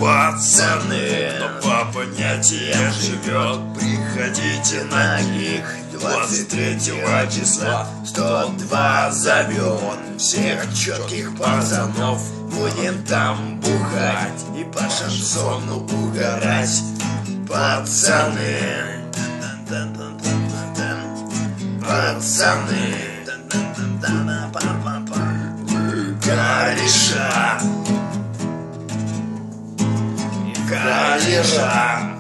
пацаны, но по понятиям живет. Приходите на гиг 23 числа, 102 зовет всех четких пацанов. Будем там бухать и по шансону угорать. Пацаны, пацаны, кореша, кореша.